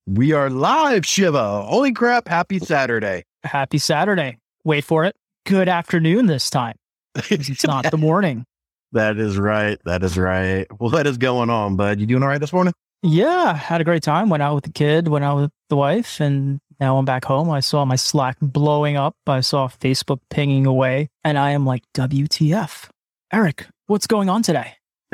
We are live, Shiva. Holy crap. Happy Saturday. Happy Saturday. Wait for it. Good afternoon this time. It's not the morning. That is right. That is right. What is going on, bud? You doing all right this morning? Yeah, had a great time. Went out with the kid, went out with the wife, and now I'm back home. I saw my Slack blowing up. I saw Facebook pinging away, and I am like, WTF? Eric, what's going on today?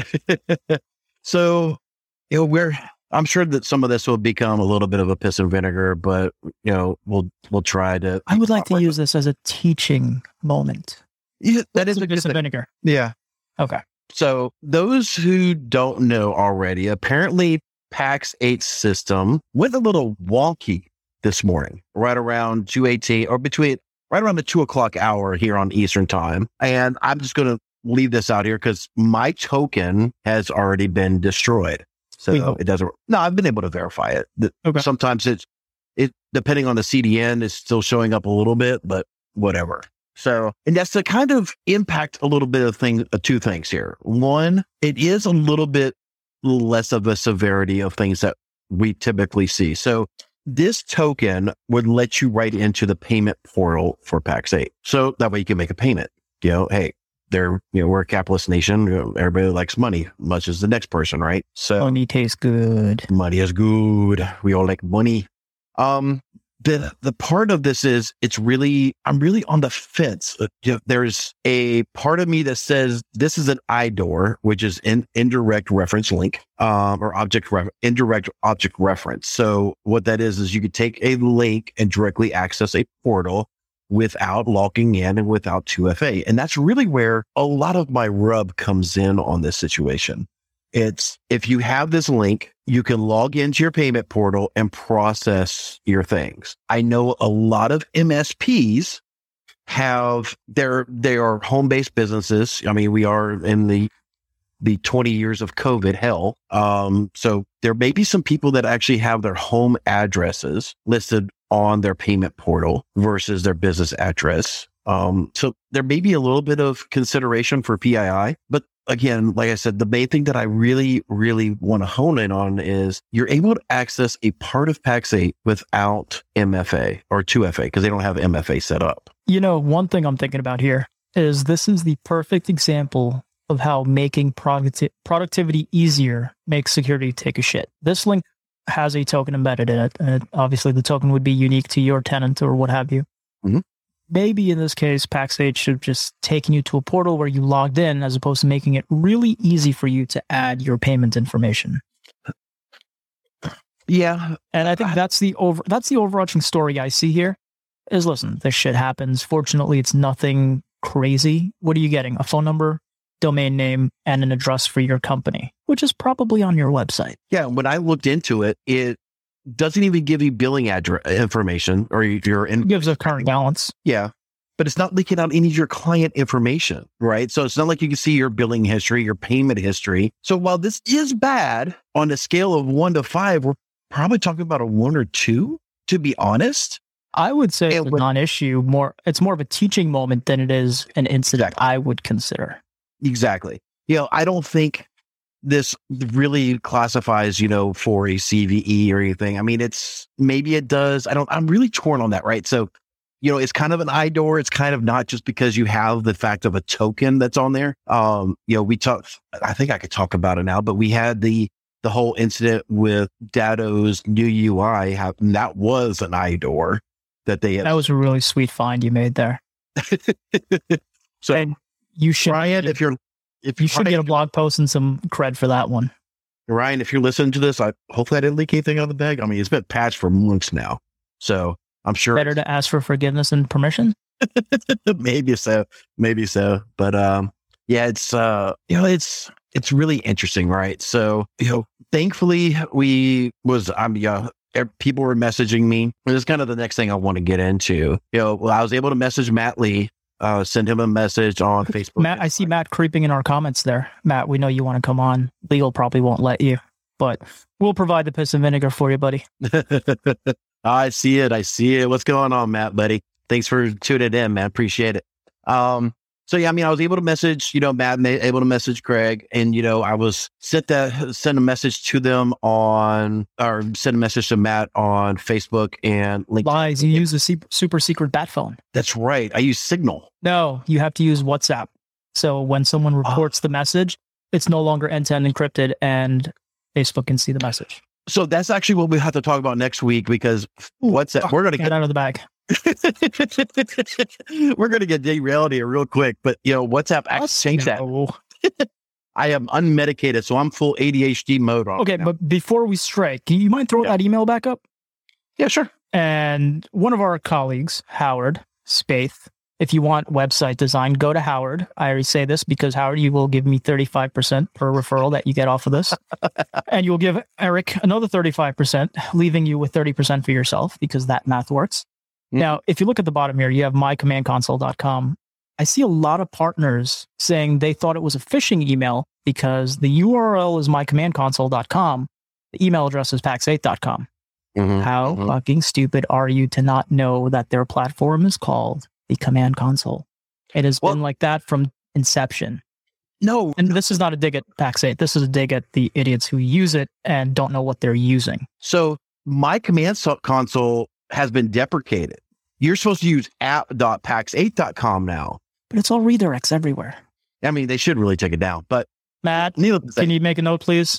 So, I'm sure that some of this will become a little bit of a piss and vinegar, but we'll try to. I would like to use this as a teaching moment. Yeah, that is a a good piss and thing. vinegar. Yeah. Okay. So those who don't know already, apparently Pax8 system went a little wonky this morning, right around 2:18 or right around the 2:00 hour here on Eastern time. And I'm just going to leave this out here because my token has already been destroyed. So it doesn't. No, I've been able to verify it. Okay. Sometimes it depending on the CDN is still showing up a little bit, but whatever. So, and that's to kind of impact a little bit of two things here. One, it is a little bit less of a severity of things that we typically see. So this token would let you right into the payment portal for Pax8. So that way you can make a payment. Hey, we're a capitalist nation. Everybody likes money, much as the next person, right? So money tastes good. Money is good. We all like money. The part of this is I'm really on the fence. There's a part of me that says this is an IDOR, which is an indirect reference link, or indirect object reference. So what that is you could take a link and directly access a portal without logging in and without 2FA. And that's really where a lot of my rub comes in on this situation. It's if you have this link, you can log into your payment portal and process your things. I know a lot of MSPs they are home-based businesses. I mean, we are in the 20 years of COVID hell. So there may be some people that actually have their home addresses listed on their payment portal versus their business address. So there may be a little bit of consideration for PII, but again, like I said, the main thing that I really, really want to hone in on is you're able to access a part of Pax8 without MFA or 2FA because they don't have MFA set up. One thing I'm thinking about here is this is the perfect example of how making productivity easier makes security take a shit. This link has a token embedded in it, and obviously the token would be unique to your tenant or what have you. Mm-hmm. Maybe in this case, Pax8 should have just taken you to a portal where you logged in as opposed to making it really easy for you to add your payment information. Yeah. And I think that's the overarching story I see here is, listen, this shit happens. Fortunately, it's nothing crazy. What are you getting? A phone number, domain name, and an address for your company, which is probably on your website. Yeah. When I looked into it, it doesn't even give you billing address information or it gives a current balance. Yeah. But it's not leaking out any of your client information, right? So it's not like you can see your billing history, your payment history. So while this is bad on a scale of 1 to 5, we're probably talking about a 1 or 2, to be honest. I would say it's a non-issue. It's more of a teaching moment than it is an incident. Exactly. I would consider. Exactly. I don't think this really classifies, for a CVE or anything. I mean, maybe it does. I'm really torn on that, right? So, it's kind of an IDOR. It's kind of not just because you have the fact of a token that's on there. I think I could talk about it now, but we had the whole incident with Datto's new UI. That was an IDOR that they had. That was a really sweet find you made there. So and you should try it you should get a blog post and some cred for that one. Ryan, if you're listening to this, hopefully I didn't leak anything out of the bag. I mean, it's been patched for months now, so I'm sure better to ask for forgiveness and permission. Maybe so. But yeah, it's it's really interesting, right? So thankfully people were messaging me. This is kind of the next thing I want to get into. I was able to message Matt Lee. Send him a message on Facebook. Matt, I see Matt creeping in our comments there. Matt, we know you want to come on. Legal probably won't let you, but we'll provide the piss and vinegar for you, buddy. I see it. What's going on, Matt, buddy? Thanks for tuning in, man. Appreciate it. So yeah, I mean, I was able to message, Matt, able to message Craig, and I was sent a message to them send a message to Matt on Facebook and LinkedIn. Lies, you use a super secret bat phone. That's right. I use Signal. No, you have to use WhatsApp. So when someone reports the message, it's no longer end-to-end encrypted, and Facebook can see the message. So that's actually what we have to talk about next week, because WhatsApp, we're going to get out of the bag. We're going to get derailed here real quick, but WhatsApp actually changed that. I am unmedicated, so I'm full ADHD mode on. Okay, but before we strike, do you mind throwing that email back up? Yeah, sure. And one of our colleagues, Howard Spaeth, if you want website design, go to Howard. I already say this because Howard, you will give me 35% per referral that you get off of this. And you'll give Eric another 35%, leaving you with 30% for yourself, because that math works. Now, if you look at the bottom here, you have mycommandconsole.com. I see a lot of partners saying they thought it was a phishing email because the URL is mycommandconsole.com. The email address is pax8.com. How fucking stupid are you to not know that their platform is called the Command Console? It has been like that from inception. No. And this is not a dig at Pax8. This is a dig at the idiots who use it and don't know what they're using. So my Command Console has been deprecated. You're supposed to use app.pax8.com now. But it's all redirects everywhere. I mean, they should really take it down. But Matt, can you make a note, please?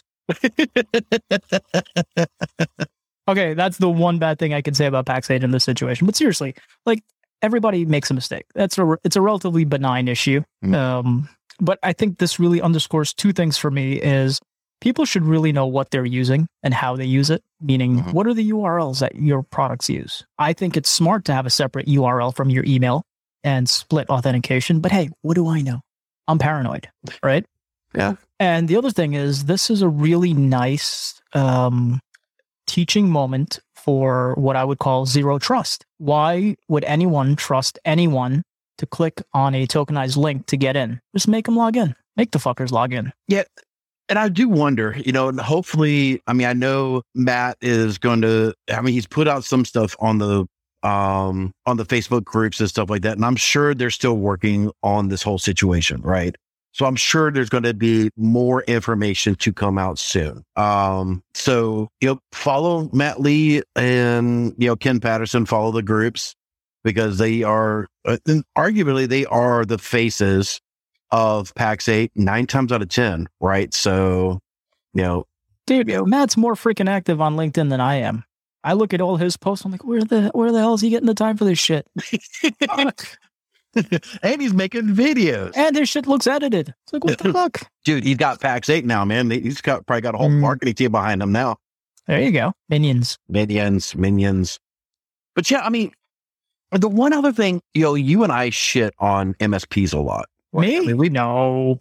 Okay, that's the one bad thing I can say about Pax8 in this situation. But seriously, everybody makes a mistake. It's a relatively benign issue. But I think this really underscores two things for me is people should really know what they're using and how they use it, meaning what are the URLs that your products use? I think it's smart to have a separate URL from your email and split authentication. But hey, what do I know? I'm paranoid, right? Yeah. And the other thing is, this is a really nice teaching moment for what I would call zero trust. Why would anyone trust anyone to click on a tokenized link to get in? Just make them log in. Make the fuckers log in. Yeah. And I do wonder, hopefully, I mean, I know Matt is going to, he's put out some stuff on the Facebook groups and stuff like that. And I'm sure they're still working on this whole situation, right? So I'm sure there's going to be more information to come out soon. So, follow Matt Lee and, Ken Patterson, follow the groups, because they are, arguably, they are the faces of Pax8 9 times out of 10, right? So, dude, Matt's more freaking active on LinkedIn than I am. I look at all his posts. I'm like, where the hell is he getting the time for this shit? And he's making videos, and his shit looks edited. It's like, what the fuck, dude? He's got Pax8 now, man. He's probably got a whole marketing team behind him now. There you go, minions. But yeah, I mean, the one other thing, you and I shit on MSPs a lot. Me? I mean, we know.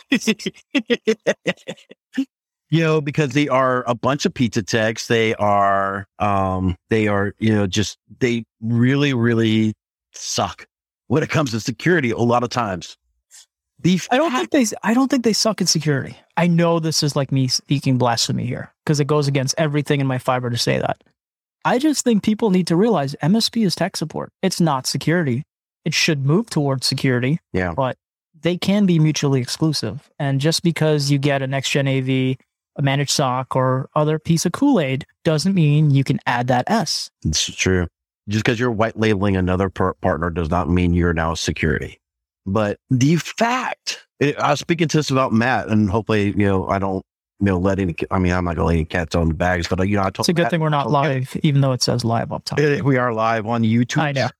Because they are a bunch of pizza techs. They are, they really, really suck when it comes to security a lot of times. I don't think they suck at security. I know this is like me speaking blasphemy here, because it goes against everything in my fiber to say that. I just think people need to realize MSP is tech support. It's not security. It should move towards security. Yeah. But they can be mutually exclusive. And just because you get a next-gen AV, a managed SOC, or other piece of Kool-Aid doesn't mean you can add that S. It's true. Just because you're white labeling another partner does not mean you're now security. But the fact, I was speaking to this about Matt, and hopefully, I don't, let any, I'm not going to let any cats on the bags, but, I told it's a good Matt, thing we're not live, even though it says live up top. We are live on YouTube. I know.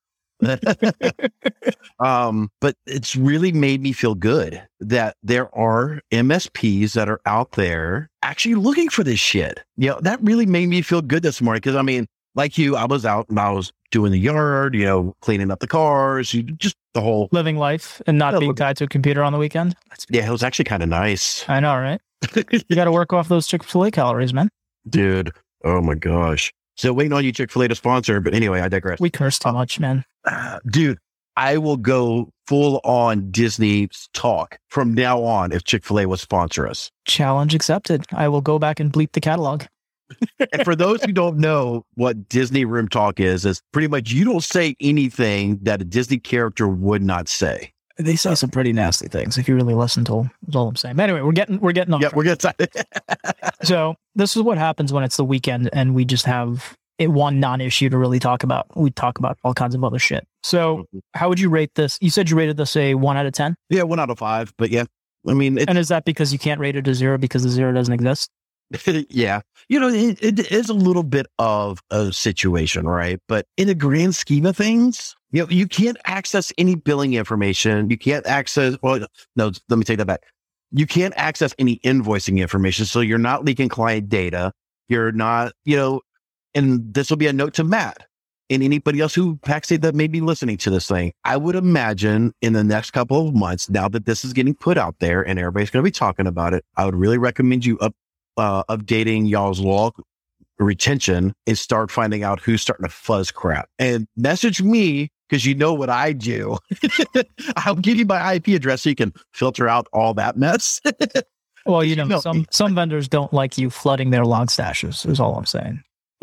But it's really made me feel good that there are MSPs that are out there actually looking for this shit. That really made me feel good this morning. Cause like you, I was out and I was doing the yard, cleaning up the cars, just the whole living life and not being tied to a computer on the weekend. Yeah, it was actually kind of nice. I know, right? You got to work off those Chick-fil-A calories, man. Dude. Oh my gosh. So waiting on you, Chick-fil-A, to sponsor, but anyway, I digress. We curse too much, man. Dude, I will go full on Disney talk from now on if Chick-fil-A will sponsor us. Challenge accepted. I will go back and bleep the catalog. And for those who don't know what Disney Room Talk is pretty much you don't say anything that a Disney character would not say. They say some pretty nasty things if you really listen to them. That's all I'm saying. But anyway, we're getting on. Yeah, we're getting. So this is what happens when it's the weekend and we just have one non-issue to really talk about. We talk about all kinds of other shit. So how would you rate this? You said you rated this a 1 out of 10? Yeah, 1 out of 5. But yeah, I mean, and is that because you can't rate it a 0 because the 0 doesn't exist? Yeah. It is a little bit of a situation, right? But in the grand scheme of things, you can't access any billing information. You can't access, no, let me take that back. You can't access any invoicing information. So you're not leaking client data. You're not, and this will be a note to Matt and anybody else who Pax8 that may be listening to this thing. I would imagine in the next couple of months, now that this is getting put out there and everybody's going to be talking about it, I would really recommend you updating y'all's log retention and start finding out who's starting to fuzz crap and message me because you know what I do. I'll give you my IP address so you can filter out all that mess. Well, some vendors don't like you flooding their log stashes is all I'm saying.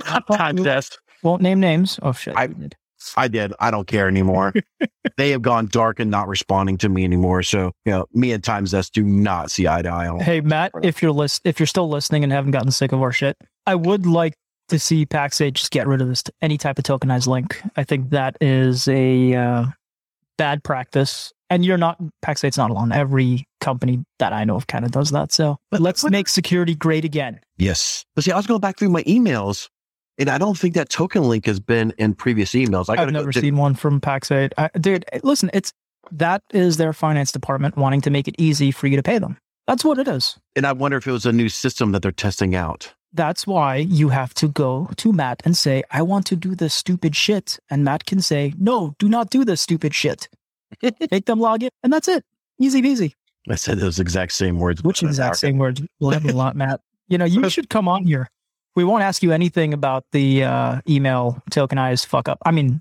Won't name names. Oh shit. I did. I don't care anymore. They have gone dark and not responding to me anymore. So, me and TimeZest do not see eye to eye. Hey, Matt, if you're still listening and haven't gotten sick of our shit, I would like to see Pax8 just get rid of this any type of tokenized link. I think that is a bad practice. And Pax8's not alone. Every company that I know of kind of does that. So let's make security great again. Yes. But see, I was going back through my emails. And I don't think that token link has been in previous emails. I've never seen one from Pax8. Dude, listen, that is their finance department wanting to make it easy for you to pay them. That's what it is. And I wonder if it was a new system that they're testing out. That's why you have to go to Matt and say, I want to do this stupid shit. And Matt can say, no, do not do this stupid shit. Make them log in. And that's it. Easy peasy. I said those exact same words. Which exact same words? We'll have a lot, Matt. You should come on here. We won't ask you anything about the email tokenized fuck up. I mean,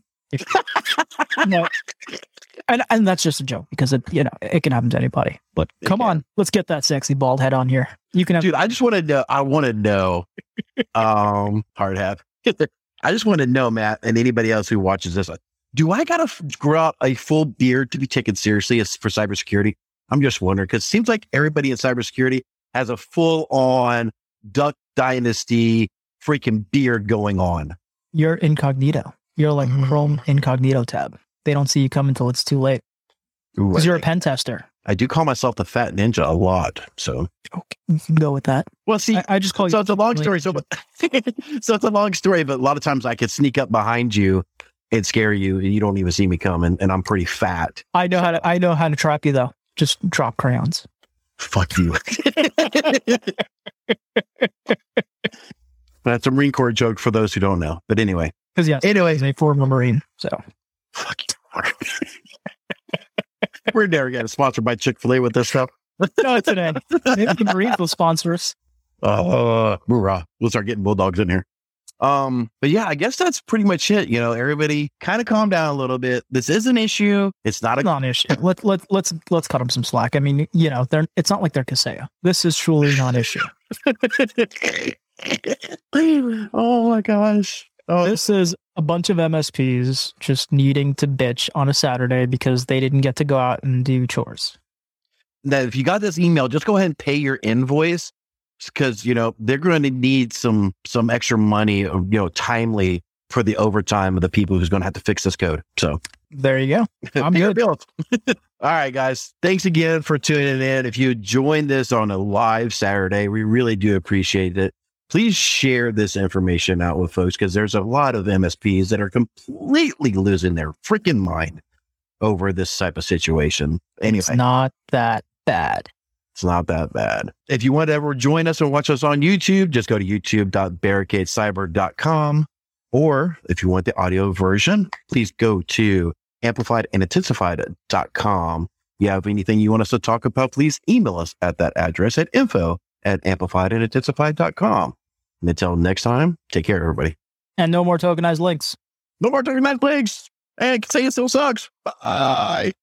and that's just a joke because it can happen to anybody. But come on, let's get that sexy bald head on here. You can have. Dude, I just want to know. I want to know. Hard hat. I just want to know, Matt, and anybody else who watches this. Do I gotta grow out a full beard to be taken seriously for cybersecurity? I'm just wondering because it seems like everybody in cybersecurity has a full on Duck Dynasty freaking beard going on. You're incognito. You're like Chrome incognito tab. They don't see you come until it's too late. Because you're a pen tester. I do call myself the Fat Ninja a lot. So okay, you can go with that. Well, see, I just call you. So it's a long story. So it's a long story, but a lot of times I could sneak up behind you and scare you, and you don't even see me coming. And I'm pretty fat. I know how to trap you though. Just drop crayons. Fuck you. That's a Marine Corps joke for those who don't know. But anyway. Because he's a former Marine. So. Fuck you. We're never getting sponsored by Chick-fil-A with this stuff. No, it's an end. Maybe the Marines will sponsor us. Hoorah. We'll start getting Bulldogs in here. But yeah, I guess that's pretty much it. Everybody kind of calm down a little bit. This is an issue. It's not a non-issue. Let's cut them some slack. I mean, it's not like they're Kaseya. This is truly non-issue. Oh my gosh. Oh. This is a bunch of MSPs just needing to bitch on a Saturday because they didn't get to go out and do chores. Now, if you got this email, just go ahead and pay your invoice because, they're going to need some extra money, timely for the overtime of the people who's going to have to fix this code. So there you go. I'm good. All right, guys. Thanks again for tuning in. If you joined this on a live Saturday, we really do appreciate it. Please share this information out with folks because there's a lot of MSPs that are completely losing their freaking mind over this type of situation. Anyway, it's not that bad. It's not that bad. If you want to ever join us and watch us on YouTube, just go to youtube.barricadecyber.com. Or if you want the audio version, please go to amplifiedandentensified.com. If you have anything you want us to talk about, please email us at that address at info@amplifiedandentensified.com. And until next time, take care, everybody. And no more tokenized links. No more tokenized links. And say it still sucks. Bye.